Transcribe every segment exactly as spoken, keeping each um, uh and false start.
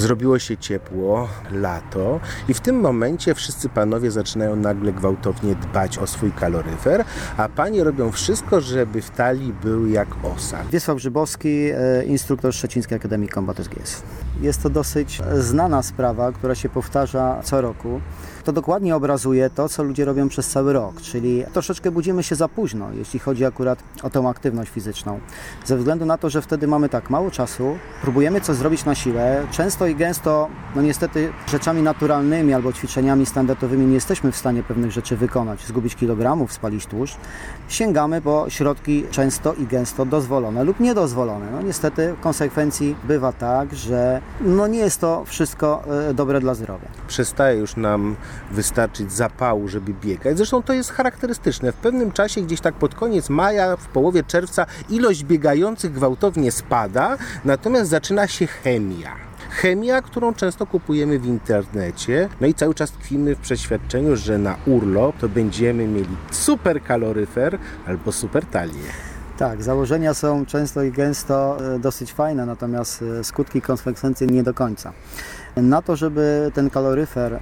Zrobiło się ciepło, lato i w tym momencie wszyscy panowie zaczynają nagle gwałtownie dbać o swój kaloryfer, a panie robią wszystko, żeby w talii był jak osa. Wiesław Grzybowski, instruktor Szczecińskiej Akademii Combat S G S. Jest to dosyć znana sprawa, która się powtarza co roku. To dokładnie obrazuje to, co ludzie robią przez cały rok, czyli troszeczkę budzimy się za późno, jeśli chodzi akurat o tą aktywność fizyczną. Ze względu na to, że wtedy mamy tak mało czasu, próbujemy coś zrobić na siłę, często i gęsto, no niestety rzeczami naturalnymi albo ćwiczeniami standardowymi nie jesteśmy w stanie pewnych rzeczy wykonać, zgubić kilogramów, spalić tłuszcz. Sięgamy po środki często i gęsto dozwolone lub niedozwolone. No niestety w konsekwencji bywa tak, że no nie jest to wszystko dobre dla zdrowia. Przestaje już nam wystarczyć zapału, żeby biegać. Zresztą to jest charakterystyczne. W pewnym czasie, gdzieś tak pod koniec maja, w połowie czerwca, ilość biegających gwałtownie spada, natomiast zaczyna się chemia. Chemia, którą często kupujemy w internecie, no i cały czas tkwimy w przeświadczeniu, że na urlop to będziemy mieli super kaloryfer albo super talię. Tak, założenia są często i gęsto dosyć fajne, natomiast skutki i konsekwencje nie do końca. Na to, żeby ten kaloryfer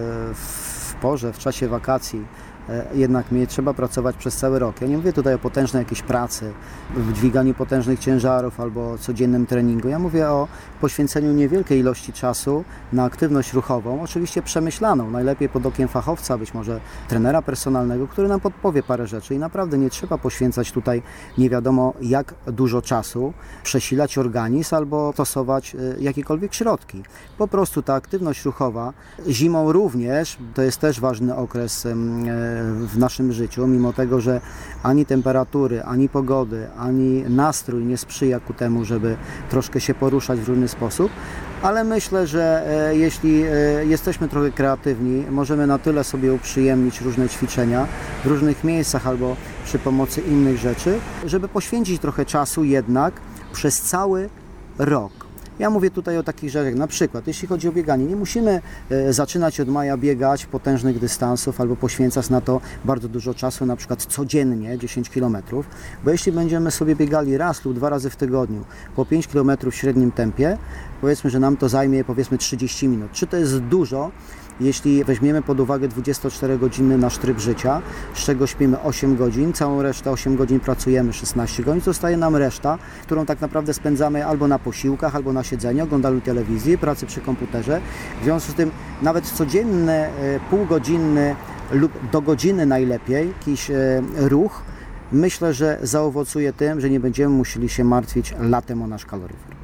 w porze, w czasie wakacji jednak mieć, trzeba pracować przez cały rok. Ja nie mówię tutaj o potężnej jakiejś pracy, w dźwiganiu potężnych ciężarów albo codziennym treningu. Ja mówię o poświęceniu niewielkiej ilości czasu na aktywność ruchową, oczywiście przemyślaną, najlepiej pod okiem fachowca, być może trenera personalnego, który nam podpowie parę rzeczy i naprawdę nie trzeba poświęcać tutaj nie wiadomo jak dużo czasu, przesilać organizm albo stosować jakiekolwiek środki. Po prostu ta aktywność ruchowa, zimą również, to jest też ważny okres w naszym życiu, mimo tego, że ani temperatury, ani pogody, ani nastrój nie sprzyja ku temu, żeby troszkę się poruszać w różny sposób, ale myślę, że e, jeśli e, jesteśmy trochę kreatywni, możemy na tyle sobie uprzyjemnić różne ćwiczenia w różnych miejscach albo przy pomocy innych rzeczy, żeby poświęcić trochę czasu jednak przez cały rok. Ja mówię tutaj o takich rzeczach, jak na przykład, jeśli chodzi o bieganie, nie musimy e, zaczynać od maja biegać potężnych dystansów albo poświęcać na to bardzo dużo czasu, na przykład codziennie dziesięć kilometrów, bo jeśli będziemy sobie biegali raz lub dwa razy w tygodniu po pięć kilometrów w średnim tempie, powiedzmy, że nam to zajmie powiedzmy trzydzieści minut. Czy to jest dużo? Jeśli weźmiemy pod uwagę dwudziestoczterogodzinny nasz tryb życia, z czego śpimy osiem godzin, całą resztę osiem godzin pracujemy, szesnaście godzin, zostaje nam reszta, którą tak naprawdę spędzamy albo na posiłkach, albo na siedzeniu, oglądaniu telewizji, pracy przy komputerze. W związku z tym nawet codzienny, półgodzinny lub do godziny najlepiej jakiś ruch, myślę, że zaowocuje tym, że nie będziemy musieli się martwić latem o nasz kaloryfer.